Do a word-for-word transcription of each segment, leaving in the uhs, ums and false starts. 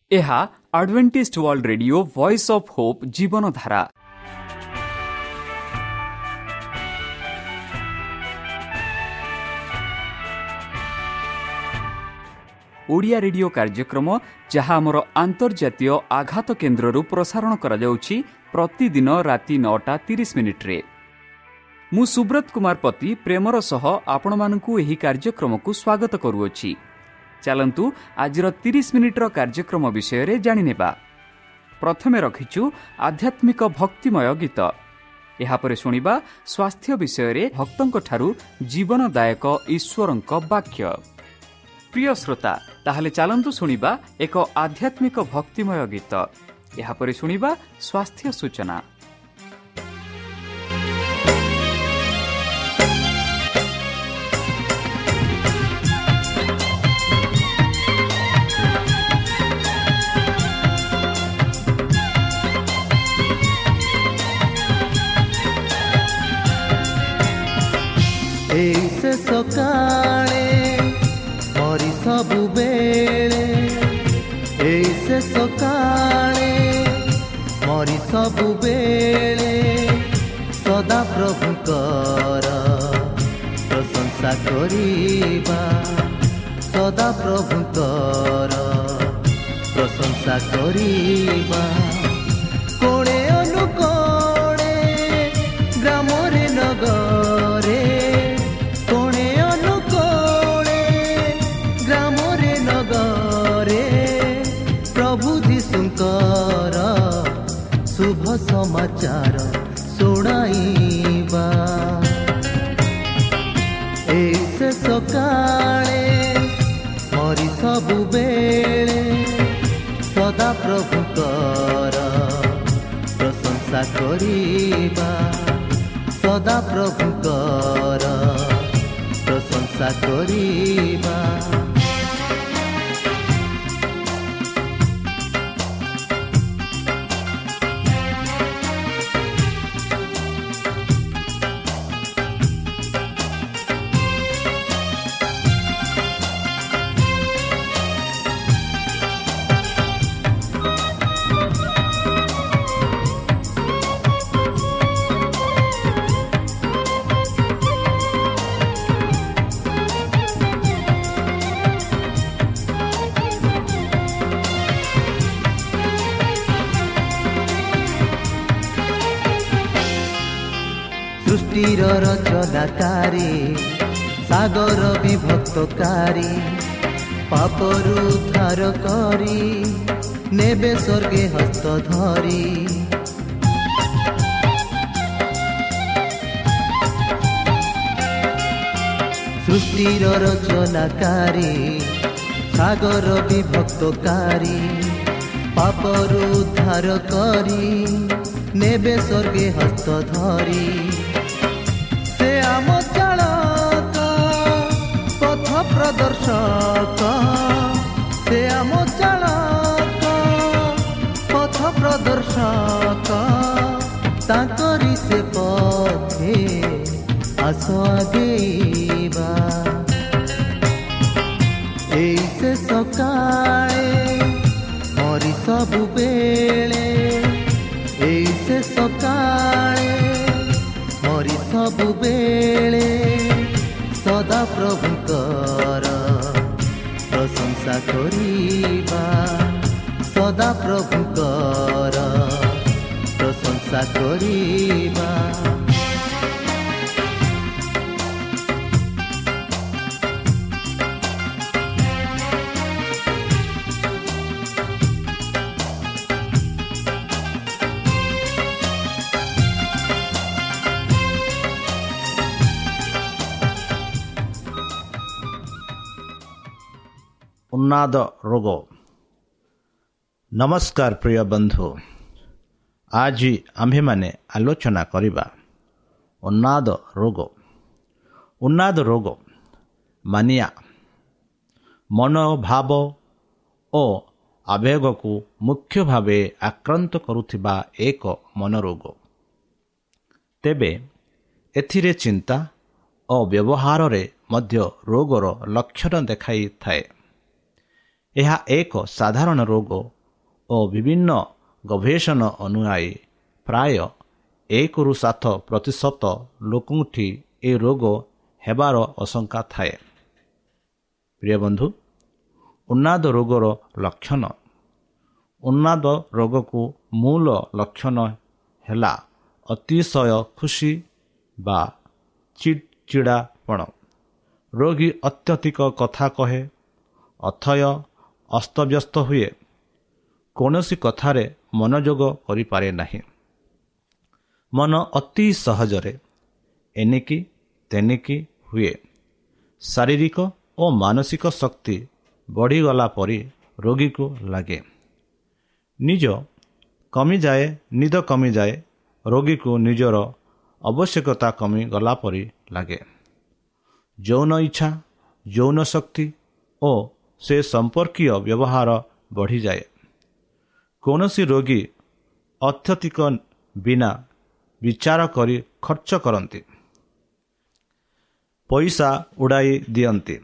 ଏହା Adventist world radio voice of hope Jeevan Dhara. Odia radio କାର୍ଯ୍ୟକ୍ରମ ଯାହା ଆମର ଆନ୍ତର୍ଜାତୀୟ ଆଘାତ କେନ୍ଦ୍ରରୁ ପ୍ରସାରଣ କରାଯାଉଛି ପ୍ରତିଦିନ ରାତି ନଅଟା ତିରିଶ ମିନିଟ୍ରେ। ମୁଁ ସୁବ୍ରତ କୁମାର ପତି ପ୍ରେମର ସହ ଆପଣମାନଙ୍କୁ ଏହି କାର୍ଯ୍ୟକ୍ରମକୁ ସ୍ୱାଗତ କରୁଅଛି। ଚାଲନ୍ତୁ ଆଜିର ତିରିଶ ମିନିଟ୍ର କାର୍ଯ୍ୟକ୍ରମ ବିଷୟରେ ଜାଣିନେବା। ପ୍ରଥମେ ରଖିଛୁ ଆଧ୍ୟାତ୍ମିକ ଭକ୍ତିମୟ ଗୀତ। ଏହାପରେ ଶୁଣିବା ସ୍ୱାସ୍ଥ୍ୟ ବିଷୟରେ ଭକ୍ତଙ୍କଠାରୁ ଜୀବନଦାୟକ ଈଶ୍ୱରଙ୍କ ବାକ୍ୟ। ପ୍ରିୟ ଶ୍ରୋତା, ତାହେଲେ ଚାଲନ୍ତୁ ଶୁଣିବା ଏକ ଆଧ୍ୟାତ୍ମିକ ଭକ୍ତିମୟ ଗୀତ। ଏହାପରେ ଶୁଣିବା ସ୍ୱାସ୍ଥ୍ୟ ସୂଚନା। ଏଇସେ ସକାଳେ ମରି ସବୁବେଳେ, ଏଇସେ ସକାଳେ ମରି ସବୁବେଳେ ସଦା ପ୍ରଭୁଙ୍କର ପ୍ରଶଂସା କରିବା, ସଦା ପ୍ରଭୁଙ୍କର ପ୍ରଶଂସା କରିବା। କୋଣେ ଅନୁକୋଣେ ଗ୍ରାମରେ ନଗରେ, କୋଣେ ଅନୁକୋଣେ ଗ୍ରାମରେ ନଗରେ ପ୍ରଭୁ ଯୀଶୁଙ୍କର ଶୁଭ ସମାଚାର ଶୁଣାଇବା। ଏଇସେ ସକାଳେ ମରି ସବୁବେଳେ ସଦା ପ୍ରଭୁଙ୍କର ପ୍ରଶଂସା କରିବା, ସଦା ପ୍ରଭୁଙ୍କର ପ୍ରଶଂସା କରିବା। ସୃଷ୍ଟିର ରଚନାକାରୀ, ସାଗର ବିଭକ୍ତକାରୀ, ପାପରୁ ଉଦ୍ଧାର କରି ନେବେ ସ୍ୱର୍ଗେ ହସ୍ତ ଧରି। ସୃଷ୍ଟିର ରଚନାକାରୀ, ସାଗର ବିଭକ୍ତକାରୀ, ପାପରୁ ଉଦ୍ଧାର କରି ନେବେ ସ୍ୱର୍ଗେ ହସ୍ତ ଧରି। ସେ ଆମ ଚାଳକ ପଥ ପ୍ରଦର୍ଶକ, ସେ ଆମ ଚାଳକ ପଥ ପ୍ରଦର୍ଶକ, ତାଙ୍କରି ସେ ପଥେ ଆସ ଆଗେଇବା। ଏଇ ସେ ସକାଳେ ମରି ସବୁବେଳେ, ଏଇ ସେ ସକାଳେ ମରି ସବୁବେଳେ ସଦା ପ୍ରଭୁଙ୍କର ପ୍ରଶଂସା କରିବା, ସଦା ପ୍ରଭୁଙ୍କର ପ୍ରଶଂସା କରିବା। ଉନ୍ନାଦ ରୋଗ। ନମସ୍କାର ପ୍ରିୟ ବନ୍ଧୁ, ଆଜି ଆମ୍ଭେମାନେ ଆଲୋଚନା କରିବା ଉନ୍ନାଦ ରୋଗ। ଉନ୍ନାଦ ରୋଗ ମାନିଆ ମନୋଭାବ ଓ ଆବେଗକୁ ମୁଖ୍ୟ ଭାବେ ଆକ୍ରାନ୍ତ କରୁଥିବା ଏକ ମନରୋଗ। ତେବେ ଏଥିରେ ଚିନ୍ତା ଓ ବ୍ୟବହାରରେ ମଧ୍ୟ ରୋଗର ଲକ୍ଷଣ ଦେଖାଇଥାଏ। ଏହା ଏକ ସାଧାରଣ ରୋଗ ଓ ବିଭିନ୍ନ ଗବେଷଣା ଅନୁଯାୟୀ ପ୍ରାୟ ଏକରୁ ସାତ ପ୍ରତିଶତ ଲୋକଙ୍କଠି ଏ ରୋଗ ହେବାର ଆଶଙ୍କା ଥାଏ। ପ୍ରିୟ ବନ୍ଧୁ, ଉନ୍ନାଦ ରୋଗର ଲକ୍ଷଣ। ଉନ୍ନାଦ ରୋଗକୁ ମୂଳ ଲକ୍ଷଣ ହେଲା ଅତିଶୟ ଖୁସି ବା ଚିଡ଼ଚିଡ଼ାପଣ। ରୋଗୀ ଅତ୍ୟଧିକ କଥା କହେ, ଅଥୟ ଅସ୍ତବ୍ୟସ୍ତ ହୁଏ, କୌଣସି କଥାରେ ମନୋଯୋଗ କରିପାରେ ନାହିଁ। ମନ ଅତି ସହଜରେ ଏଣିକି ତେଣିକି ହୁଏ। ଶାରୀରିକ ଓ ମାନସିକ ଶକ୍ତି ବଢ଼ିଗଲା ପରି ରୋଗୀକୁ ଲାଗେ। ନିଜ କମିଯାଏ ନିଦ କମିଯାଏ। ରୋଗୀକୁ ନିଜର ଆବଶ୍ୟକତା କମିଗଲା ପରି ଲାଗେ। ଯୌନ ଇଚ୍ଛା, ଯୌନ ଶକ୍ତି ଓ ସେ ସମ୍ପର୍କୀୟ ବ୍ୟବହାର ବଢ଼ିଯାଏ। କୌଣସି ରୋଗୀ ଅତ୍ୟଧିକ ବିନା ବିଚାର କରି ଖର୍ଚ୍ଚ କରନ୍ତି, ପଇସା ଉଡ଼ାଇ ଦିଅନ୍ତି,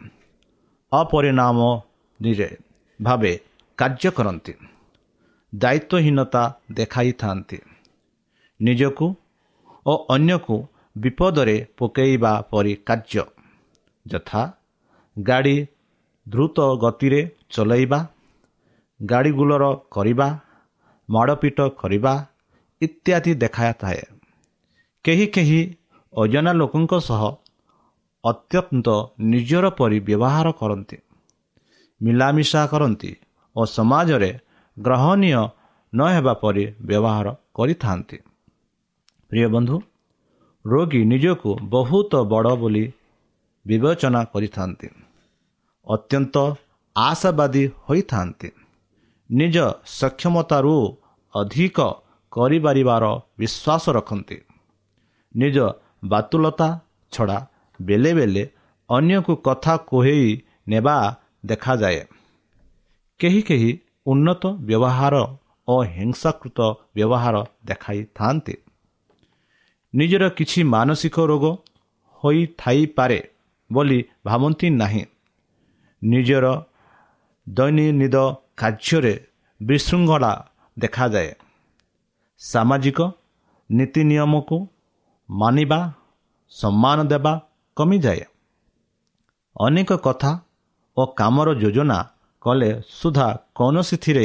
ଅପରିଣାମରେ ଭାବେ କାର୍ଯ୍ୟ କରନ୍ତି, ଦାୟିତ୍ୱହୀନତା ଦେଖାଇଥାନ୍ତି। ନିଜକୁ ଓ ଅନ୍ୟକୁ ବିପଦରେ ପକାଇବା ପରି କାର୍ଯ୍ୟ, ଯଥା ଗାଡ଼ି ଦ୍ରୁତ ଗତିରେ ଚଲାଇବା, ଗାଡ଼ିଗୁଲର କରିବା, ମାଡ଼ପିଟ କରିବା ଇତ୍ୟାଦି ଦେଖାଥାଏ। କେହି କେହି ଅଜଣା ଲୋକଙ୍କ ସହ ଅତ୍ୟନ୍ତ ନିଜର ପରି ବ୍ୟବହାର କରନ୍ତି, ମିଳାମିଶା କରନ୍ତି ଓ ସମାଜରେ ଗ୍ରହଣୀୟ ନ ହେବା ପରି ବ୍ୟବହାର କରିଥାନ୍ତି। ପ୍ରିୟ ବନ୍ଧୁ, ରୋଗୀ ନିଜକୁ ବହୁତ ବଡ଼ ବୋଲି ବିବେଚନା କରିଥାନ୍ତି, ଅତ୍ୟନ୍ତ ଆଶାବାଦୀ ହୋଇଥାନ୍ତି, ନିଜ ସକ୍ଷମତାରୁ ଅଧିକ କରିପାରିବାର ବିଶ୍ୱାସ ରଖନ୍ତି। ନିଜ ବାତୁଲତା ଛଡ଼ା ବେଳେ ବେଳେ ଅନ୍ୟକୁ କଥା କହି ନେବା ଦେଖାଯାଏ। କେହି କେହି ଉନ୍ନତ ବ୍ୟବହାର ଓ ହିଂସାକୃତ ବ୍ୟବହାର ଦେଖାଇଥାନ୍ତି। ନିଜର କିଛି ମାନସିକ ରୋଗ ହୋଇଥାଇପାରେ ବୋଲି ଭାବନ୍ତି ନାହିଁ। ନିଜର ଦୈନନ୍ଦିନ କାର୍ଯ୍ୟରେ ବିଶୃଙ୍ଖଳା ଦେଖାଯାଏ। ସାମାଜିକ ନୀତି ନିୟମକୁ ମାନିବା, ସମ୍ମାନ ଦେବା କମିଯାଏ। ଅନେକ କଥା ଓ କାମର ଯୋଜନା କଲେ ସୁଦ୍ଧା କୌଣସିଥିରେ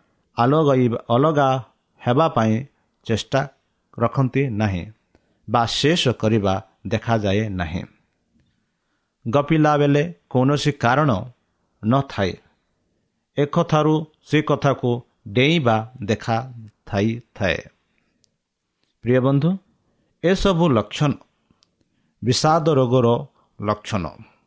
ଅଲଗା ହେବା ପାଇଁ ଚେଷ୍ଟା ରଖନ୍ତି ନାହିଁ ବା ଶେଷ କରିବା ଦେଖାଯାଏ ନାହିଁ। ଗପିଲା ବେଳେ କୌଣସି କାରଣ ନଥାଏ, ଏକଥାରୁ ସେ କଥାକୁ ଡେଇଁବା ଦେଖାଥାଇଥାଏ। ପ୍ରିୟ ବନ୍ଧୁ, ଏସବୁ ଲକ୍ଷଣ ବିଷାଦ ରୋଗର ଲକ୍ଷଣ।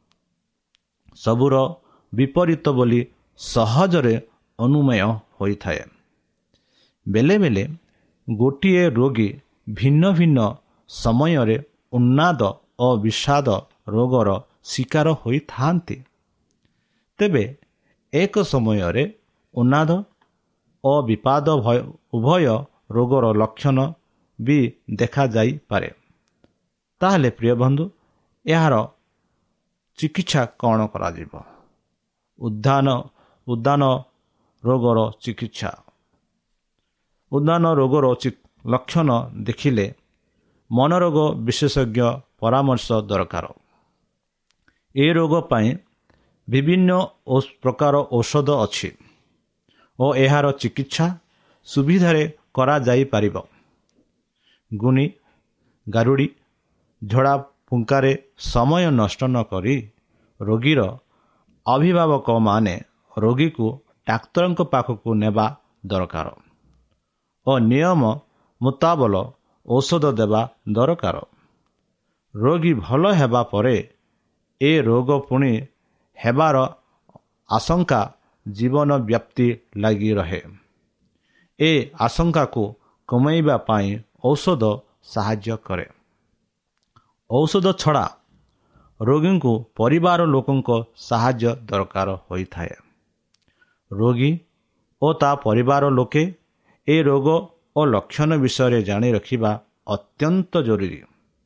ସବୁର ବିପରୀତ ବୋଲି ସହଜରେ ଅନୁମେୟ ହୋଇଥାଏ। ବେଳେ ବେଳେ ଗୋଟିଏ ରୋଗୀ ଭିନ୍ନ ଭିନ୍ନ ସମୟରେ ଉନ୍ନାଦ ଓ ବିଷାଦ ରୋଗର ଶିକାର ହୋଇଥାନ୍ତି। ତେବେ ଏକ ସମୟରେ ଉନ୍ନାଦ ଓ ବିଷାଦ ଉଭୟ ରୋଗର ଲକ୍ଷଣ ବି ଦେଖାଯାଇପାରେ। ତାହେଲେ ପ୍ରିୟ ବନ୍ଧୁ, ଏହାର ଚିକିତ୍ସା କ'ଣ କରାଯିବ? ଉଦ୍ଦାନ ଉଦ୍ଦାନ ରୋଗର ଚିକିତ୍ସା। ଉଦ୍ଦାନ ରୋଗର ଲକ୍ଷଣ ଦେଖିଲେ ମନରୋଗ ବିଶେଷଜ୍ଞ ପରାମର୍ଶ ଦରକାର। ଏ ରୋଗ ପାଇଁ ବିଭିନ୍ନ ପ୍ରକାର ଔଷଧ ଅଛି ଓ ଏହାର ଚିକିତ୍ସା ସୁବିଧାରେ କରାଯାଇପାରିବ। ଗୁଣି ଗାରୁଡ଼ି ଝଡ଼ା ଫୁଙ୍କାରେ ସମୟ ନଷ୍ଟ ନ କରି ରୋଗୀର ଅଭିଭାବକମାନେ ରୋଗୀକୁ ଡାକ୍ତରଙ୍କ ପାଖକୁ ନେବା ଦରକାର ଓ ନିୟମ ମୁତାବକ ଔଷଧ ଦେବା ଦରକାର। ରୋଗୀ ଭଲ ହେବା ପରେ ଏ ରୋଗ ପୁଣି ହେବାର ଆଶଙ୍କା ଜୀବନ ବ୍ୟାପ୍ତି ଲାଗି ରହେ। ଏ ଆଶଙ୍କାକୁ କମାଇବା ପାଇଁ ଔଷଧ ସାହାଯ୍ୟ କରେ। ଔଷଧ ଛଡ଼ା ରୋଗୀଙ୍କୁ ପରିବାର ଲୋକଙ୍କ ସାହାଯ୍ୟ ଦରକାର ହୋଇଥାଏ। ରୋଗୀ ଓ ତା ପରିବାର ଲୋକେ ଏ ରୋଗ ଓ ଲକ୍ଷଣ ବିଷୟରେ ଜାଣି ରଖିବା ଅତ୍ୟନ୍ତ ଜରୁରୀ।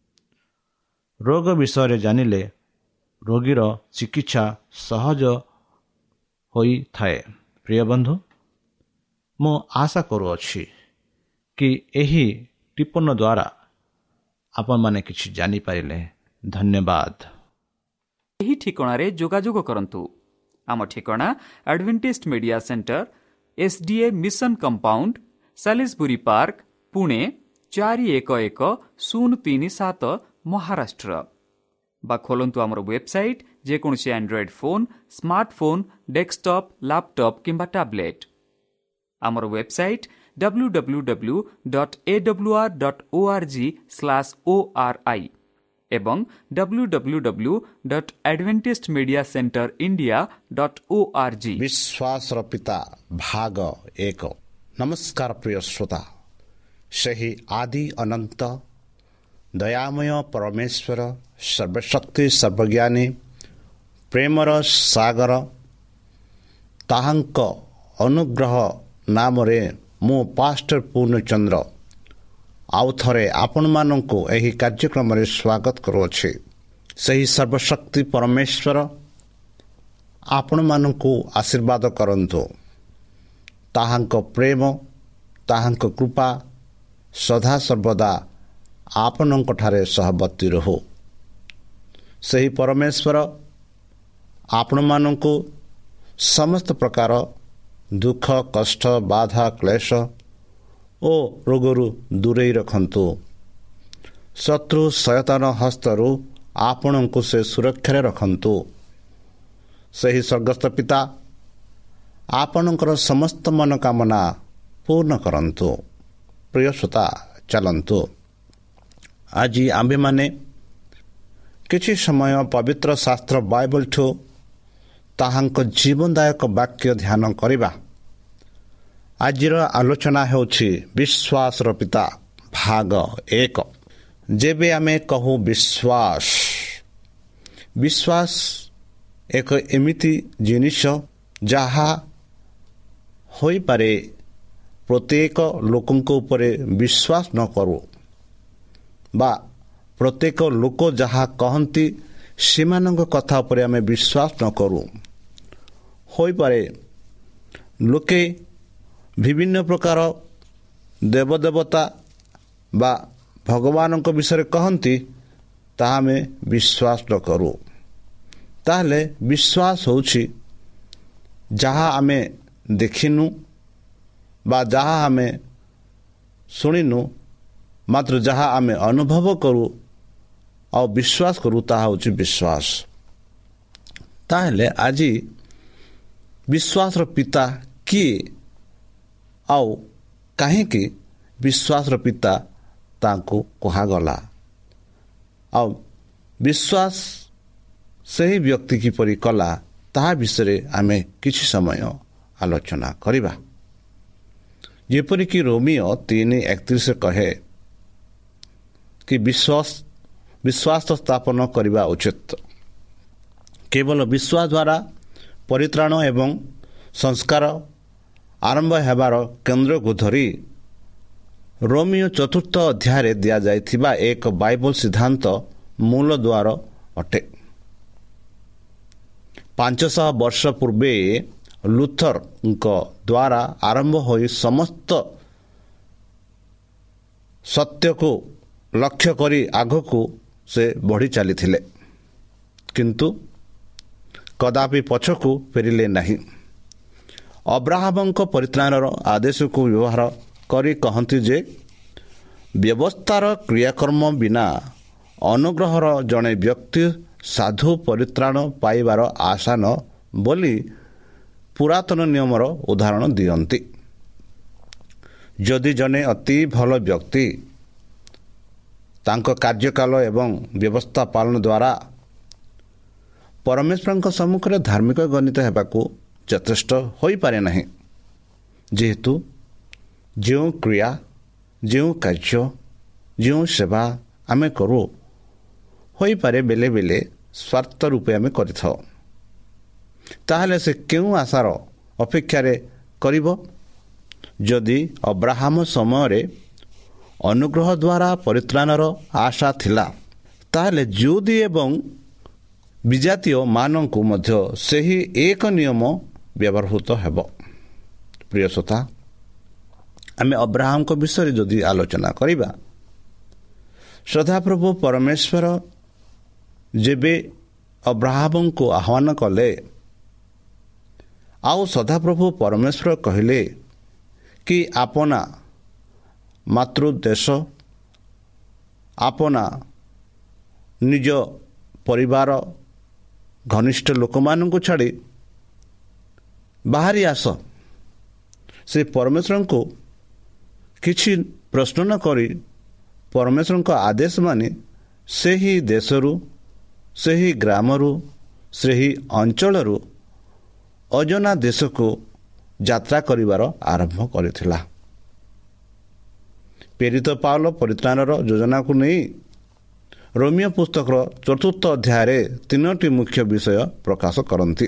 ରୋଗ ବିଷୟରେ ଜାଣିଲେ ରୋଗୀର ଚିକିତ୍ସା ସହଜ ହୋଇଥାଏ। ପ୍ରିୟ ବନ୍ଧୁ, ମୁଁ ଆଶା କରୁଅଛି କି ଏହି ଟିପ୍ପଣୀ ଦ୍ୱାରା ଆପଣମାନେ କିଛି ଜାଣିପାରିଲେ। ଧନ୍ୟବାଦ। ଏହି ଠିକଣାରେ ଯୋଗାଯୋଗ କରନ୍ତୁ। ଆମ ଠିକଣା Adventist media centre, S D A mission compound, Salisbury park, Pune ଚାରି ଏକ ଏକ ଶୂନ ତିନି ସାତ, ମହାରାଷ୍ଟ୍ର। ବା ଖୋଲନ୍ତୁ ଆମର ୱେବସାଇଟ୍, ଯେକୌଣସି android phone, smartphone, desktop, laptop କିମ୍ବା ଟ୍ୟାବ୍ଲେଟ୍। ଆମର website W W W dot A W R dot O R G slash O R I ଏବଂ W W W dot Adventist media centre India dot O R G. ବିଶ୍ୱାସର ପିତା ଭାଗ ଏକ। ନମସ୍କାର ପ୍ରିୟ ଶ୍ରୋତା, ସେହି ଆଦି ଅନନ୍ତ ଦୟାମୟ ପରମେଶ୍ୱର, ସର୍ବଶକ୍ତି ସର୍ବଜ୍ଞାନୀ, ପ୍ରେମର ସାଗର, ତାହାଙ୍କ ଅନୁଗ୍ରହ ନାମରେ ମୁଁ ପାଷ୍ଟର ପୂର୍ଣ୍ଣଚନ୍ଦ୍ର ଆଉ ଥରେ ଆପଣମାନଙ୍କୁ ଏହି କାର୍ଯ୍ୟକ୍ରମରେ ସ୍ୱାଗତ କରୁଅଛି। ସେହି ସର୍ବଶକ୍ତି ପରମେଶ୍ୱର ଆପଣମାନଙ୍କୁ ଆଶୀର୍ବାଦ କରନ୍ତୁ। ତାହାଙ୍କ ପ୍ରେମ, ତାହାଙ୍କ କୃପା ସଦାସର୍ବଦା ଆପଣଙ୍କଠାରେ ସହବର୍ତ୍ତୀ ରହୁ। ସେହି ପରମେଶ୍ୱର ଆପଣମାନଙ୍କୁ ସମସ୍ତ ପ୍ରକାର ଦୁଃଖ, କଷ୍ଟ, ବାଧା, କ୍ଲେଶ ଓ ରୋଗରୁ ଦୂରେଇ ରଖନ୍ତୁ। ଶତ୍ରୁ ଶୟତାନ ହସ୍ତରୁ ଆପଣଙ୍କୁ ସେ ସୁରକ୍ଷାରେ ରଖନ୍ତୁ। ସେହି ସ୍ୱର୍ଗସ୍ଥ ପିତା ଆପଣଙ୍କର ସମସ୍ତ ମନୋକାମନା ପୂର୍ଣ୍ଣ କରନ୍ତୁ। ପ୍ରିୟ ଶ୍ରୋତା, ଚାଲନ୍ତୁ ଆଜି ଆମ୍ଭେମାନେ କିଛି ସମୟ ପବିତ୍ର ଶାସ୍ତ୍ର ବାଇବଲଠୁ ତାହାଙ୍କ ଜୀବନଦାୟକ ବାକ୍ୟ ଧ୍ୟାନ କରିବା। ଆଜିର ଆଲୋଚନା ହେଉଛି ବିଶ୍ୱାସର ପିତା ଭାଗ ଏକ। ଯେବେ ଆମେ କହୁ ବିଶ୍ୱାସ, ବିଶ୍ୱାସ ଏକ ଏମିତି ଜିନିଷ ଯାହା ହୋଇପାରେ ପ୍ରତ୍ୟେକ ଲୋକଙ୍କ ଉପରେ ବିଶ୍ୱାସ ନ କରୁ ବା ପ୍ରତ୍ୟେକ ଲୋକ ଯାହା କହନ୍ତି ସେମାନଙ୍କ କଥା ଉପରେ ଆମେ ବିଶ୍ୱାସ ନ କରୁ। ହୋଇପାରେ ଲୋକେ ବିଭିନ୍ନ ପ୍ରକାର ଦେବଦେବତା ବା ଭଗବାନଙ୍କ ବିଷୟରେ କହନ୍ତି, ତାହା ଆମେ ବିଶ୍ୱାସ ନ କରୁ। ତାହେଲେ ବିଶ୍ୱାସ ହେଉଛି ଯାହା ଆମେ ଦେଖିନୁ ବା ଯାହା ଆମେ ଶୁଣିନୁ, ମାତ୍ର ଯାହା ଆମେ ଅନୁଭବ କରୁ ଆଉ ବିଶ୍ୱାସ କରୁ, ତାହା ହେଉଛି ବିଶ୍ୱାସ। ତାହେଲେ ଆଜି ବିଶ୍ୱାସର ପିତା କିଏ ଆଉ କାହିଁକି ବିଶ୍ୱାସର ପିତା ତାଙ୍କୁ କୁହାଗଲା, ଆଉ ବିଶ୍ୱାସ ସେହି ବ୍ୟକ୍ତି କିପରି କଲା, ତାହା ବିଷୟରେ ଆମେ କିଛି ସମୟ ଆଲୋଚନା କରିବା। ଯେପରିକି ରୋମିଓ ତିନି ଏକତିରିଶ କହେ କି ବିଶ୍ୱାସ ବିଶ୍ୱାସ ସ୍ଥାପନ କରିବା ଉଚିତ। କେବଳ ବିଶ୍ୱାସ ଦ୍ୱାରା ପରିତ୍ରାଣ ଏବଂ ସଂସ୍କାର ଆରମ୍ଭ ହେବାର କେନ୍ଦ୍ରକୁ ଧରି ରୋମିଓ ଚତୁର୍ଥ ଅଧ୍ୟାୟରେ ଦିଆଯାଇଥିବା ଏକ ବାଇବଲ ସିଦ୍ଧାନ୍ତ ମୂଳ ଦ୍ୱାର ଅଟେ। ପାଞ୍ଚଶହ ବର୍ଷ ପୂର୍ବେ ଲୁଥରଙ୍କ ଦ୍ୱାରା ଆରମ୍ଭ ହୋଇ ସମସ୍ତ ସତ୍ୟକୁ ଲକ୍ଷ୍ୟ କରି ଆଗକୁ ସେ ବଢ଼ି ଚାଲିଥିଲେ, କିନ୍ତୁ କଦାପି ପଛକୁ ଫେରିଲେ ନାହିଁ। ଅବ୍ରାହମଙ୍କ ପରିତ୍ରାଣର ଆଦେଶକୁ ବ୍ୟବହାର କରି କହନ୍ତି ଯେ ବ୍ୟବସ୍ଥାର କ୍ରିୟାକର୍ମ ବିନା ଅନୁଗ୍ରହର ଜଣେ ବ୍ୟକ୍ତି ସାଧୁ ପରିତ୍ରାଣ ପାଇବାର ଆଶା ନ ବୋଲି ପୁରାତନ ନିୟମର ଉଦାହରଣ ଦିଅନ୍ତି। ଯଦି ଜଣେ ଅତି ଭଲ ବ୍ୟକ୍ତି ତାଙ୍କ କାର୍ଯ୍ୟକାଳ ଏବଂ ବ୍ୟବସ୍ଥା ପାଳନ ଦ୍ୱାରା ପରମେଶ୍ୱରଙ୍କ ସମ୍ମୁଖରେ ଧାର୍ମିକ ଗଣିତ ହେବାକୁ ଯଥେଷ୍ଟ ହୋଇପାରେ ନାହିଁ, ଯେହେତୁ ଯେଉଁ କ୍ରିୟା, ଯେଉଁ କାର୍ଯ୍ୟ, ଯେଉଁ ସେବା ଆମେ କରୁ ହୋଇପାରେ ବେଳେ ବେଳେ ସ୍ୱାର୍ଥ ରୂପେ ଆମେ କରିଥାଉ, ତାହେଲେ ସେ କେଉଁ ଆଶାର ଅପେକ୍ଷାରେ କରିବ? ଯଦି ଅବ୍ରାହମ ସମୟରେ ଅନୁଗ୍ରହ ଦ୍ୱାରା ପରିତ୍ରାଣର ଆଶା ଥିଲା, ତାହେଲେ ଯୁଦ ଏବଂ ବିଜାତୀୟ ମାନଙ୍କୁ ମଧ୍ୟ ସେହି ଏକ ନିୟମ ବ୍ୟବହୃତ ହେବ। ପ୍ରିୟ ଶ୍ରୋତା, ଆମେ ଅବ୍ରାହମଙ୍କ ବିଷୟରେ ଯଦି ଆଲୋଚନା କରିବା, ସଦାପ୍ରଭୁ ପରମେଶ୍ୱର ଯେବେ ଅବ୍ରାହମଙ୍କୁ ଆହ୍ୱାନ କଲେ ଆଉ ସଦାପ୍ରଭୁ ପରମେଶ୍ୱର କହିଲେ କି ଆପଣା ମାତୃ ଦେଶ, ଆପଣା ନିଜ ପରିବାର ଘନିଷ୍ଠ ଲୋକମାନଙ୍କୁ ଛାଡ଼ି ବାହାରି ଆସ, ସେ ପରମେଶ୍ୱରଙ୍କୁ କିଛି ପ୍ରଶ୍ନ ନ କରି ପରମେଶ୍ୱରଙ୍କ ଆଦେଶ ମାନି ସେହି ଦେଶରୁ, ସେହି ଗ୍ରାମରୁ, ସେହି ଅଞ୍ଚଳରୁ ଅଜଣା ଦେଶକୁ ଯାତ୍ରା କରିବାର ଆରମ୍ଭ କରିଥିଲା। ପ୍ରେରିତ ପାଉଲ ପରିତ୍ରାଣର ଯୋଜନାକୁ ନେଇ ରୋମିଓ ପୁସ୍ତକର ଚତୁର୍ଥ ଅଧ୍ୟାୟରେ ତିନୋଟି ମୁଖ୍ୟ ବିଷୟ ପ୍ରକାଶ କରନ୍ତି।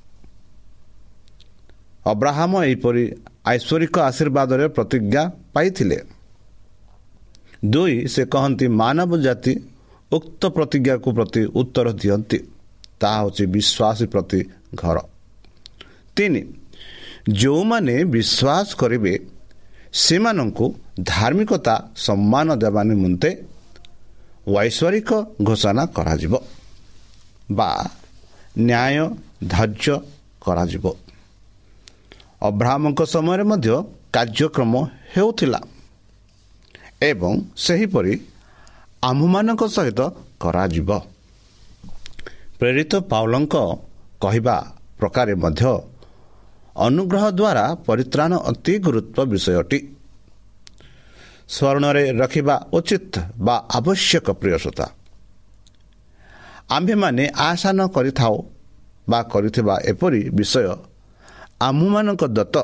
ଅବ୍ରାହମ ଏହିପରି ଐଶ୍ୱରିକ ଆଶୀର୍ବାଦରେ ପ୍ରତିଜ୍ଞା ପାଇଥିଲେ। ଦୁଇ, ସେ କହନ୍ତି ମାନବ ଜାତି ଉକ୍ତ ପ୍ରତିଜ୍ଞାକୁ ପ୍ରତି ଉତ୍ତର ଦିଅନ୍ତି, ତାହା ହେଉଛି ବିଶ୍ୱାସୀ ପ୍ରତି ଘର। ତିନି, ଯେଉଁମାନେ ବିଶ୍ୱାସ କରିବେ ସେମାନଙ୍କୁ ଧାର୍ମିକତା ସମ୍ମାନ ଦେବା ନିମନ୍ତେ ଐଶ୍ୱରିକ ଘୋଷଣା କରାଯିବ ବା ନ୍ୟାୟ ଧାର୍ଯ୍ୟ କରାଯିବ। ଅବ୍ରାହମଙ୍କ ସମୟରେ ମଧ୍ୟ କାର୍ଯ୍ୟକ୍ରମ ହେଉଥିଲା ଏବଂ ସେହିପରି ଆମ୍ଭମାନଙ୍କ ସହିତ କରାଯିବ। ପ୍ରେରିତ ପାଉଲଙ୍କ କହିବା ପ୍ରକାରେ ମଧ୍ୟ ଅନୁଗ୍ରହ ଦ୍ୱାରା ପରିତ୍ରାଣ ଅତି ଗୁରୁତ୍ୱ ବିଷୟଟି ସ୍ମରଣରେ ରଖିବା ଉଚିତ ବା ଆବଶ୍ୟକ। ପ୍ରିୟ ଶ୍ରୋତା, ଆମ୍ଭେମାନେ ଆଶା ନ କରିଥାଉ ବା କରିଥିବା ଏପରି ବିଷୟ ଆମ୍ଭମାନଙ୍କ ଦତ୍ତ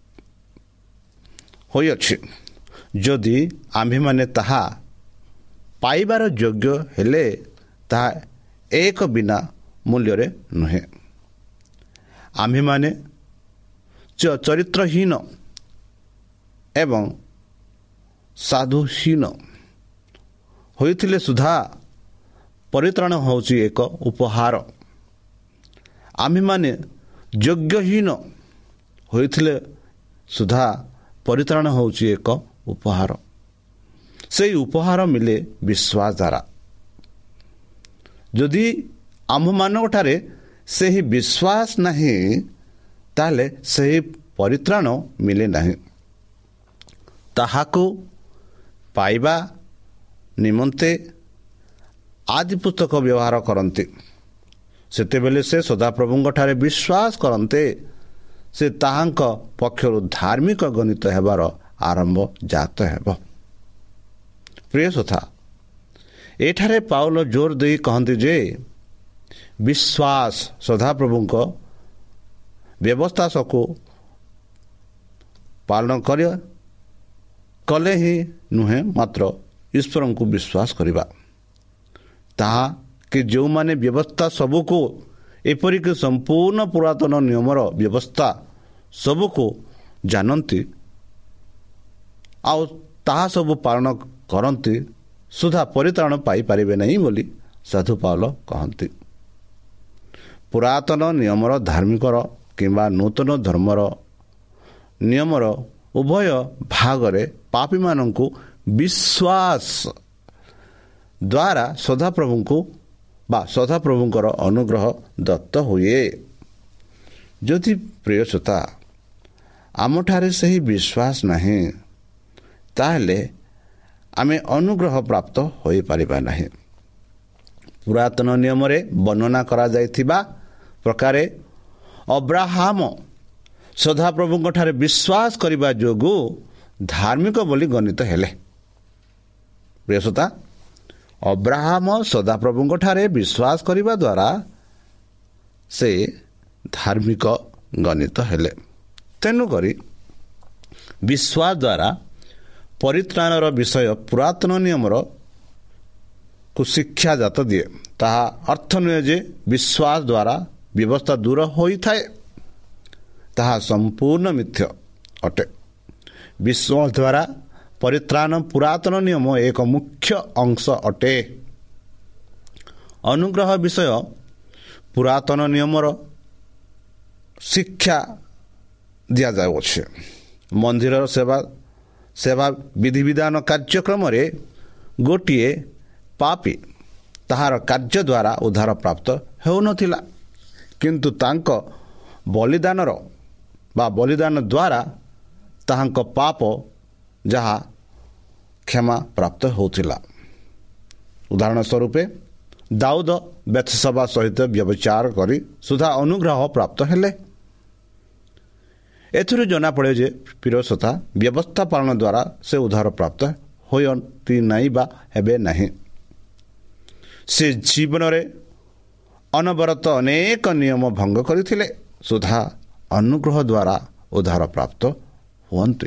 ହୋଇଅଛି, ଯଦି ଆମ୍ଭେମାନେ ତାହା ପାଇବାର ଯୋଗ୍ୟ ହେଲେ ତାହା ଏକ ବିନା ମୂଲ୍ୟରେ ନୁହେଁ। ଆମ୍ଭେମାନେ ଚରିତ୍ରହୀନ ଏବଂ ସାଧୁହୀନ ହୋଇଥିଲେ ସୁଦ୍ଧା ପରିତ୍ରାଣ ହେଉଛି ଏକ ଉପହାର। ଆମ୍ଭେମାନେ ଯୋଗ୍ୟହୀନ ହୋଇଥିଲେ ସୁଦ୍ଧା ପରିତ୍ରାଣ ହେଉଛି ଏକ ଉପହାର। ସେହି ଉପହାର ମିଳେ ବିଶ୍ୱାସ ଦ୍ୱାରା। ଯଦି ଆମ୍ଭମାନଙ୍କଠାରେ ସେହି ବିଶ୍ୱାସ ନାହିଁ ତାହେଲେ ସେହି ପରିତ୍ରାଣ ମିଳେ ନାହିଁ। ତାହାକୁ ପାଇବା ନିମନ୍ତେ ଆଦି ପୁସ୍ତକ ବ୍ୟବହାର କରନ୍ତି। ସେତେବେଳେ ସେ ସଦାପ୍ରଭୁଙ୍କଠାରେ ବିଶ୍ୱାସ କରନ୍ତେ, ସେ ତାହାଙ୍କ ପକ୍ଷରୁ ଧାର୍ମିକ ଗଣିତ ହେବାର ଆରମ୍ଭ ଜାତ ହେବ। ପ୍ରିୟ ଶ୍ରୋତା, ଏଠାରେ ପାଉଲ ଜୋର ଦେଇ କହନ୍ତି ଯେ ବିଶ୍ୱାସ ସଦାପ୍ରଭୁଙ୍କ ବ୍ୟବସ୍ଥା ସବୁ ପାଳନ କରି କଲେ ହିଁ ନୁହେଁ, ମାତ୍ର ଈଶ୍ୱରଙ୍କୁ ବିଶ୍ୱାସ କରିବା। ତାହା କି ଯେଉଁମାନେ ବ୍ୟବସ୍ଥା ସବୁକୁ ଏପରିକି ସମ୍ପୂର୍ଣ୍ଣ ପୁରାତନ ନିୟମର ବ୍ୟବସ୍ଥା ସବୁକୁ ଜାଣନ୍ତି ଆଉ ତାହା ସବୁ ପାଳନ କରନ୍ତି ସୁଦ୍ଧା ପରିତ୍ରାଣ ପାଇପାରିବେ ନାହିଁ ବୋଲି ସାଧୁ ପାଉଲ କହନ୍ତି। ପୁରାତନ ନିୟମର ଧାର୍ମିକର କିମ୍ବା ନୂତନ ଧର୍ମର ନିୟମର ଉଭୟ ଭାଗରେ ପାପୀମାନଙ୍କୁ ବିଶ୍ୱାସ ଦ୍ୱାରା ସଦାପ୍ରଭୁଙ୍କୁ ବା ସଦାପ୍ରଭୁଙ୍କର ଅନୁଗ୍ରହ ଦତ୍ତ ହୁଏ। ଯଦି ପ୍ରିୟ ଶ୍ରୋତା ଆମଠାରେ ସେହି ବିଶ୍ୱାସ ନାହିଁ ତାହେଲେ ଆମେ ଅନୁଗ୍ରହ ପ୍ରାପ୍ତ ହୋଇପାରିବା ନାହିଁ। ପୁରାତନ ନିୟମରେ ବର୍ଣ୍ଣନା କରାଯାଇଥିବା ପ୍ରକାରେ ଅବ୍ରାହାମ ସଦାପ୍ରଭୁଙ୍କଠାରେ ବିଶ୍ୱାସ କରିବା ଯୋଗୁଁ ଧାର୍ମିକ ବୋଲି ଗଣିତ ହେଲେ। ପ୍ରିୟ ଶ୍ରୋତା, ଅବ୍ରାହାମ ସଦାପ୍ରଭୁଙ୍କଠାରେ ବିଶ୍ୱାସ କରିବା ଦ୍ୱାରା ସେ ଧାର୍ମିକ ଗଣିତ ହେଲେ। ତେଣୁକରି ବିଶ୍ୱାସ ଦ୍ୱାରା ପରିତ୍ରାଣର ବିଷୟ ପୁରାତନ ନିୟମର କୁ ଶିକ୍ଷାଜାତ ଦିଏ। ତାହା ଅର୍ଥ ନୁହେଁ ଯେ ବିଶ୍ୱାସ ଦ୍ୱାରା ବ୍ୟବସ୍ଥା ଦୂର ହୋଇଥାଏ, ତାହା ସମ୍ପୂର୍ଣ୍ଣ ମିଥ୍ୟ ଅଟେ। ବିଶ୍ୱାସ ଦ୍ୱାରା ପରିତ୍ରାଣ ପୁରାତନ ନିୟମ ଏକ ମୁଖ୍ୟ ଅଂଶ ଅଟେ। ଅନୁଗ୍ରହ ବିଷୟ ପୁରାତନ ନିୟମର ଶିକ୍ଷା ଦିଆଯାଉଅଛି। ମନ୍ଦିରର ସେବା ସେବା ବିଧିବିଧାନ କାର୍ଯ୍ୟକ୍ରମରେ ଗୋଟିଏ ପାପୀ ତାହାର କାର୍ଯ୍ୟ ଦ୍ୱାରା ଉଦ୍ଧାର ପ୍ରାପ୍ତ ହେଉନଥିଲା, କିନ୍ତୁ ତାଙ୍କ ବଳିଦାନର ବା ବଳିଦାନ ଦ୍ୱାରା ତାହାଙ୍କ ପାପ ଯାହା କ୍ଷମା ପ୍ରାପ୍ତ ହେଉଥିଲା। ଉଦାହରଣ ସ୍ୱରୂପେ ଦାଉଦ ବେଥସବା ସହିତ ବ୍ୟଭିଚାର କରି ସୁଦ୍ଧା ଅନୁଗ୍ରହ ପ୍ରାପ୍ତ ହେଲେ। ଏଥିରୁ ଜଣାପଡ଼େ ଯେ ପ୍ରିୟସତା ବ୍ୟବସ୍ଥା ପାଳନ ଦ୍ୱାରା ସେ ଉଦ୍ଧାର ପ୍ରାପ୍ତ ହୁଅନ୍ତି ନାହିଁ ବା ହେବେ ନାହିଁ। ସେ ଜୀବନରେ ଅନବରତ ଅନେକ ନିୟମ ଭଙ୍ଗ କରିଥିଲେ ସୁଦ୍ଧା ଅନୁଗ୍ରହ ଦ୍ୱାରା ଉଦ୍ଧାର ପ୍ରାପ୍ତ ହୁଅନ୍ତି।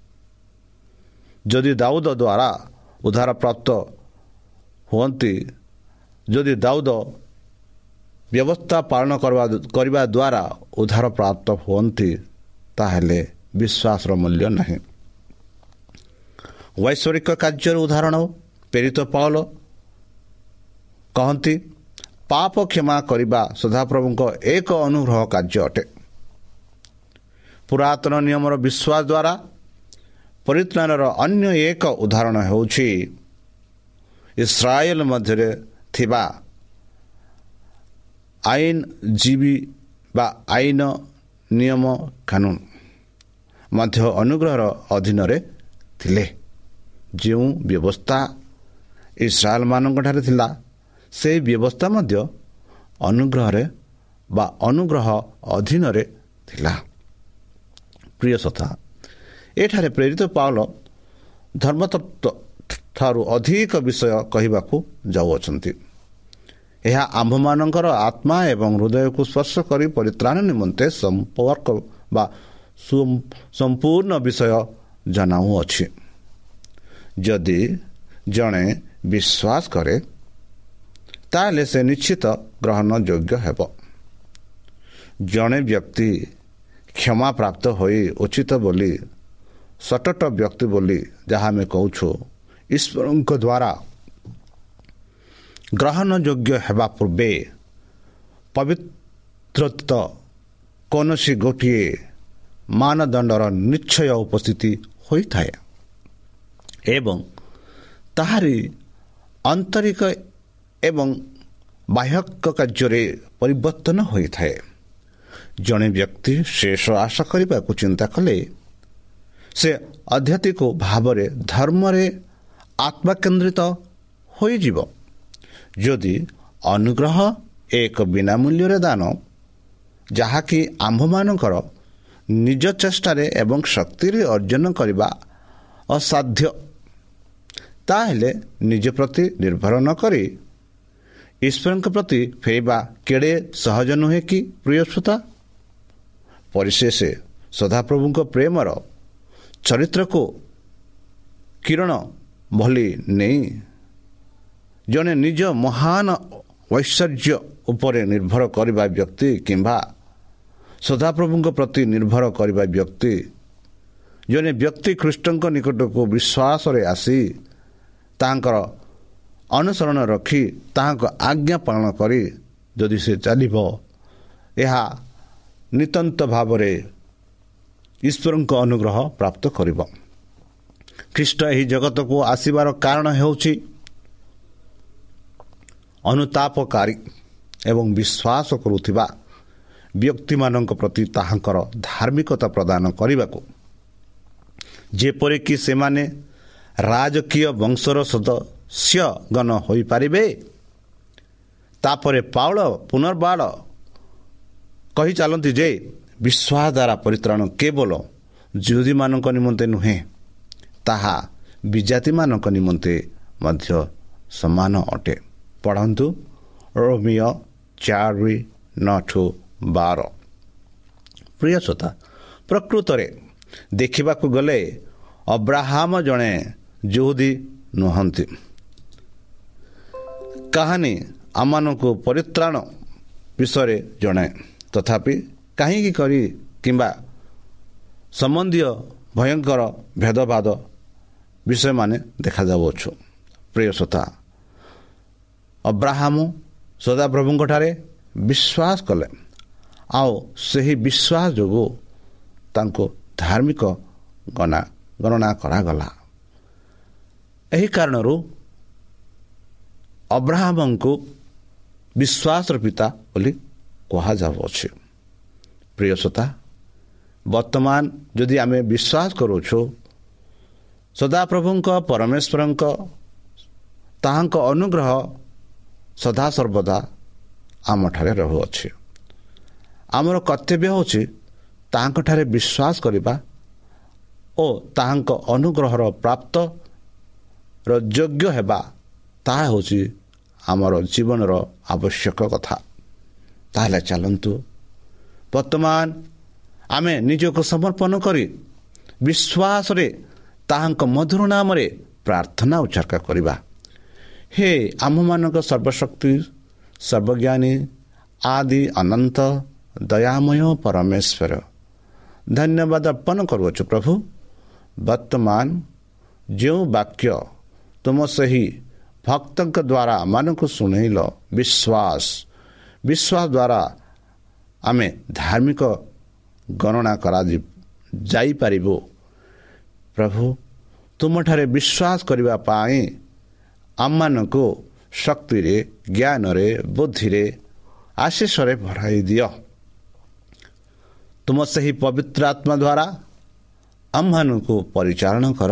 ଯଦି ଦାଉଦ ଦ୍ୱାରା ଉଦ୍ଧାର ପ୍ରାପ୍ତ ହୁଅନ୍ତି, ଯଦି ଦାଉଦ ବ୍ୟବସ୍ଥା ପାଳନ କରିବା କରିବା ଦ୍ୱାରା ଉଦ୍ଧାର ପ୍ରାପ୍ତ ହୁଅନ୍ତି, ତାହେଲେ ବିଶ୍ୱାସର ମୂଲ୍ୟ ନାହିଁ। ଐଶ୍ୱରିକ କାର୍ଯ୍ୟର ଉଦାହରଣ ପ୍ରେରିତ ପାଉଲ କହନ୍ତି, ପାପ କ୍ଷମା କରିବା ସଦାପ୍ରଭୁଙ୍କ ଏକ ଅନୁଗ୍ରହ କାର୍ଯ୍ୟ ଅଟେ। ପୁରାତନ ନିୟମର ବିଶ୍ୱାସ ଦ୍ୱାରା ପରିତ୍ରାଣର ଅନ୍ୟ ଏକ ଉଦାହରଣ ହେଉଛି ଇସ୍ରାଏଲ ମଧ୍ୟରେ ଥିବା ଆଇନଜୀବୀ ବା ଆଇନ ନିୟମ କାନୁନ ମଧ୍ୟ ଅନୁଗ୍ରହର ଅଧୀନରେ ଥିଲେ। ଯେଉଁ ବ୍ୟବସ୍ଥା ଇସ୍ରାଏଲମାନଙ୍କଠାରେ ଥିଲା, ସେହି ବ୍ୟବସ୍ଥା ମଧ୍ୟ ଅନୁଗ୍ରହରେ ବା ଅନୁଗ୍ରହ ଅଧୀନରେ ଥିଲା। ପ୍ରିୟ ସଥା, ଏଠାରେ ପ୍ରେରିତ ପାଉଲ ଧର୍ମତତ୍ତ୍ୱ ଠାରୁ ଅଧିକ ବିଷୟ କହିବାକୁ ଯାଉଅଛନ୍ତି। ଏହା ଆମ୍ଭମାନଙ୍କର ଆତ୍ମା ଏବଂ ହୃଦୟକୁ ସ୍ପର୍ଶ କରି ପରିତ୍ରାଣ ନିମନ୍ତେ ସମ୍ପର୍କ ବା ସମ୍ପୂର୍ଣ୍ଣ ବିଷୟ ଜଣାଉଅଛି। ଯଦି ଜଣେ ବିଶ୍ୱାସ କରେ, ତାହେଲେ ସେ ନିଶ୍ଚିତ ଗ୍ରହଣ ଯୋଗ୍ୟ ହେବ। ଜଣେ ବ୍ୟକ୍ତି କ୍ଷମା ପ୍ରାପ୍ତ ହୋଇ ଉଚିତ ବୋଲି ସଟଟ ବ୍ୟକ୍ତି ବୋଲି ଯାହା ଆମେ କହୁଛୁ, ଈଶ୍ୱରଙ୍କ ଦ୍ୱାରା ଗ୍ରହଣ ଯୋଗ୍ୟ ହେବା ପୂର୍ବେ ପବିତ୍ରତ୍ୱ କୌଣସି ଗୋଟିଏ ମାନଦଣ୍ଡର ନିଶ୍ଚୟ ଉପସ୍ଥିତି ହୋଇଥାଏ ଏବଂ ତାହାରି ଆନ୍ତରିକ ଏବଂ ବାହ୍ୟକ କାର୍ଯ୍ୟରେ ପରିବର୍ତ୍ତନ ହୋଇଥାଏ। ଜଣେ ବ୍ୟକ୍ତି ଶେଷ ଆଶା କରିବାକୁ ଚିନ୍ତା କଲେ ସେ ଆଧ୍ୟାତ୍ମିକ ଭାବରେ ଧର୍ମରେ ଆତ୍ମକେନ୍ଦ୍ରିତ ହୋଇଯିବ। ଯଦି ଅନୁଗ୍ରହ ଏକ ବିନା ମୂଲ୍ୟରେ ଦାନ, ଯାହାକି ଆମ୍ଭମାନଙ୍କର ନିଜ ଚେଷ୍ଟାରେ ଏବଂ ଶକ୍ତିରେ ଅର୍ଜନ କରିବା ଅସାଧ୍ୟ, ତାହେଲେ ନିଜ ପ୍ରତି ନିର୍ଭର ନ କରି ଈଶ୍ୱରଙ୍କ ପ୍ରତି ଫେରିବା କେଡ଼େ ସହଜ ନୁହେଁ କି? ପ୍ରିୟ ଶ୍ରୋତା, ପରିଶେଷ ସଦାପ୍ରଭୁଙ୍କ ପ୍ରେମର ଚରିତ୍ରକୁ କିରଣ ଭଳି ନେଇ ଜଣେ ନିଜ ମହାନ ଐଶ୍ୱର୍ଯ୍ୟ ଉପରେ ନିର୍ଭର କରିବା ବ୍ୟକ୍ତି କିମ୍ବା ସଦାପ୍ରଭୁଙ୍କ ପ୍ରତି ନିର୍ଭର କରିବା ବ୍ୟକ୍ତି, ଜଣେ ବ୍ୟକ୍ତି ଖ୍ରୀଷ୍ଟଙ୍କ ନିକଟକୁ ବିଶ୍ୱାସରେ ଆସି ତାହାଙ୍କର ଅନୁସରଣ ରଖି ତାହାଙ୍କ ଆଜ୍ଞା ପାଳନ କରି ଯଦି ସେ ଚାଲିବ, ଏହା ନିତାନ୍ତ ଭାବରେ ଈଶ୍ୱରଙ୍କ ଅନୁଗ୍ରହ ପ୍ରାପ୍ତ କରିବ। ଖ୍ରୀଷ୍ଟ ଏହି ଜଗତକୁ ଆସିବାର କାରଣ ହେଉଛି ଅନୁତାପକାରୀ ଏବଂ ବିଶ୍ୱାସ କରୁଥିବା ବ୍ୟକ୍ତିମାନଙ୍କ ପ୍ରତି ତାହାଙ୍କର ଧାର୍ମିକତା ପ୍ରଦାନ କରିବାକୁ, ଯେପରିକି ସେମାନେ ରାଜକୀୟ ବଂଶର ସଦସ୍ୟଗଣ ହୋଇପାରିବେ। ତାପରେ ପାଉଲ ପୁନର୍ବାର କହି ଚାଲନ୍ତି ଯେ ବିଶ୍ୱାସ ଦ୍ୱାରା ପରିତ୍ରାଣ କେବଳ ଯୁହୁଦୀମାନଙ୍କ ନିମନ୍ତେ ନୁହେଁ, ତାହା ବିଜାତିମାନଙ୍କ ନିମନ୍ତେ ମଧ୍ୟ ସମାନ ଅଟେ। ପଢ଼ନ୍ତୁ ରୋମିଓ ଚାରି ନଅ ବାର। ପ୍ରିୟ ଶ୍ରୋତା, ପ୍ରକୃତରେ ଦେଖିବାକୁ ଗଲେ ଅବ୍ରାହାମ ଜଣେ ଯୁହୁଦୀ ନୁହନ୍ତି। କାହାଣୀ ଆମମାନଙ୍କୁ ପରିତ୍ରାଣ ବିଷୟରେ ଜଣାଏ, ତଥାପି କାହିଁକି କରି କିମ୍ବା ସମ୍ବନ୍ଧୀୟ ଭୟଙ୍କର ଭେଦଭାଦ ବିଷୟମାନେ ଦେଖାଯାଉଅଛୁ। ପ୍ରିୟ ଶ୍ରୋତା, ଅବ୍ରାହାମ ସଦାପ୍ରଭୁଙ୍କଠାରେ ବିଶ୍ୱାସ କଲେ, ଆଉ ସେହି ବିଶ୍ୱାସ ଯୋଗୁଁ ତାଙ୍କୁ ଧାର୍ମିକ ଗଣା ଗଣନା କରାଗଲା। ଏହି କାରଣରୁ ଅବ୍ରାହମଙ୍କୁ ବିଶ୍ୱାସର ପିତା ବୋଲି କୁହାଯାଉଅଛି। ପ୍ରିୟ ଶ୍ରୋତା, ବର୍ତ୍ତମାନ ଯଦି ଆମେ ବିଶ୍ୱାସ କରୁଛୁ ସଦାପ୍ରଭୁଙ୍କ ପରମେଶ୍ୱରଙ୍କ ତାହାଙ୍କ ଅନୁଗ୍ରହ ସଦାସର୍ବଦା ଆମଠାରେ ରହୁଅଛି। ଆମର କର୍ତ୍ତବ୍ୟ ହେଉଛି ତାହାଙ୍କଠାରେ ବିଶ୍ୱାସ କରିବା ଓ ତାହାଙ୍କ ଅନୁଗ୍ରହର ପ୍ରାପ୍ତର ଯୋଗ୍ୟ ହେବା। ତାହା ହେଉଛି ଆମର ଜୀବନର ଆବଶ୍ୟକ କଥା। ତାହେଲେ ଚାଲନ୍ତୁ ବର୍ତ୍ତମାନ ଆମେ ନିଜକୁ ସମର୍ପଣ କରି ବିଶ୍ୱାସରେ ତାହାଙ୍କ ମଧୁର ନାମରେ ପ୍ରାର୍ଥନା ଉଚ୍ଚାରଣ କରିବା। ହେ ଆମମାନଙ୍କ ସର୍ବଶକ୍ତି ସର୍ବଜ୍ଞାନୀ ଆଦି ଅନନ୍ତ ଦୟାମୟ ପରମେଶ୍ୱର, ଧନ୍ୟବାଦ ଅର୍ପଣ କରୁଅଛୁ ପ୍ରଭୁ। ବର୍ତ୍ତମାନ ଯେଉଁ ବାକ୍ୟ ତୁମ ସେହି ଭକ୍ତଙ୍କ ଦ୍ୱାରା ଆମମାନଙ୍କୁ ଶୁଣେଇଲ, ବିଶ୍ୱାସ ବିଶ୍ୱାସ ଦ୍ୱାରା ଆମେ ଧାର୍ମିକ ଗଣନା କରାଯାଇପାରିବୁ। ପ୍ରଭୁ, ତୁମଠାରେ ବିଶ୍ୱାସ କରିବା ପାଇଁ ଆମମାନଙ୍କୁ ଶକ୍ତିରେ, ଜ୍ଞାନରେ, ବୁଦ୍ଧିରେ, ଆଶୀଷରେ ଭରାଇ ଦିଅ। ତୁମ ସେହି ପବିତ୍ର ଆତ୍ମା ଦ୍ୱାରା ଆମମାନଙ୍କୁ ପରିଚାଳନା କର।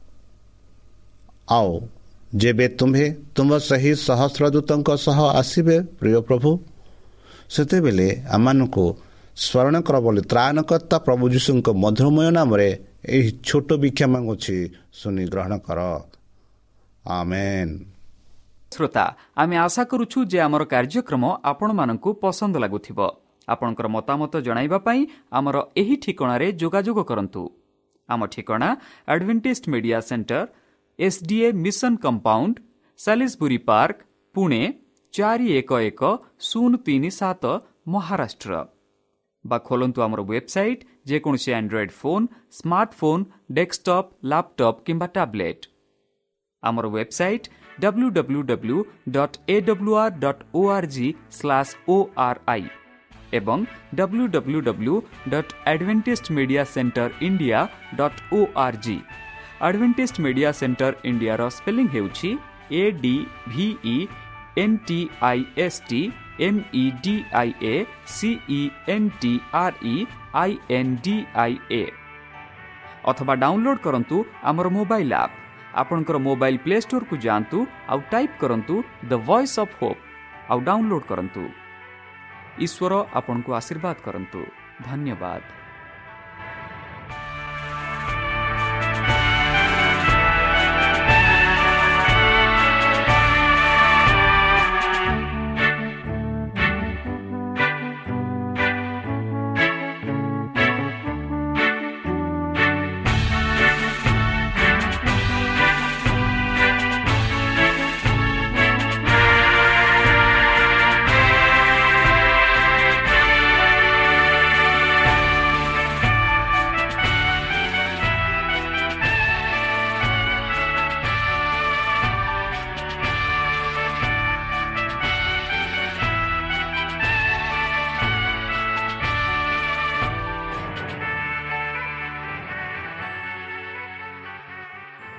ଆଉ ଯେବେ ତୁମ୍ଭେ ତୁମ ସେହି ସହସ୍ରଦୂତଙ୍କ ସହ ଆସିବେ ପ୍ରିୟ ପ୍ରଭୁ, ସେତେବେଳେ ଆମମାନଙ୍କୁ ସ୍ମରଣ କର ବୋଲି ତ୍ରାଣକର୍ତ୍ତା ପ୍ରଭୁ ଯୀଶୁଙ୍କ ମଧୁରମୟ ନାମରେ ଏହି ଛୋଟ ଭିକ୍ଷା ମାଗୁଛି, ଶୁଣି ଗ୍ରହଣ କର। ଆମେନ୍। ଶ୍ରୋତା, ଆମେ ଆଶା କରୁଛୁ ଯେ ଆମର କାର୍ଯ୍ୟକ୍ରମ ଆପଣମାନଙ୍କୁ ପସନ୍ଦ ଲାଗୁଥିବ। ଆପଣଙ୍କର ମତାମତ ଜଣାଇବା ପାଇଁ ଆମର ଏହି ଠିକଣାରେ ଯୋଗାଯୋଗ କରନ୍ତୁ। ଆମ ଠିକଣା Adventist media centre, S D A mission compound, Salisbury park, Pune ଚାରି ଏକ ଏକ ଶୂନ ତିନି ସାତ, ମହାରାଷ୍ଟ୍ର। ବା ଖୋଲନ୍ତୁ ଆମର ୱେବସାଇଟ୍, ଯେକୌଣସି android phone, smartphone, desktop, laptop କିମ୍ବା ଟ୍ୟାବ୍ଲେଟ୍। ଆମର website W W W dot A W R dot O R G slash O R I ଏବଂ W W W dot Adventist media centre India dot O R G. Adventist media centre ଇଣ୍ଡିଆର spelling ହେଉଛି A D V E N T I S T M E D I A C E N T R E I N D I ଏ। ଅଥବା download କରନ୍ତୁ ଆମର mobile app. ଆପଣଙ୍କର mobile play ଷ୍ଟୋରକୁ ଯାଆନ୍ତୁ, ଆଉ type କରନ୍ତୁ ଦ ଭଏସ୍ ଅଫ୍ ହୋପ୍, ଆଉ download କରନ୍ତୁ। ଈଶ୍ୱର ଆପଣଙ୍କୁ ଆଶୀର୍ବାଦ କରନ୍ତୁ। ଧନ୍ୟବାଦ।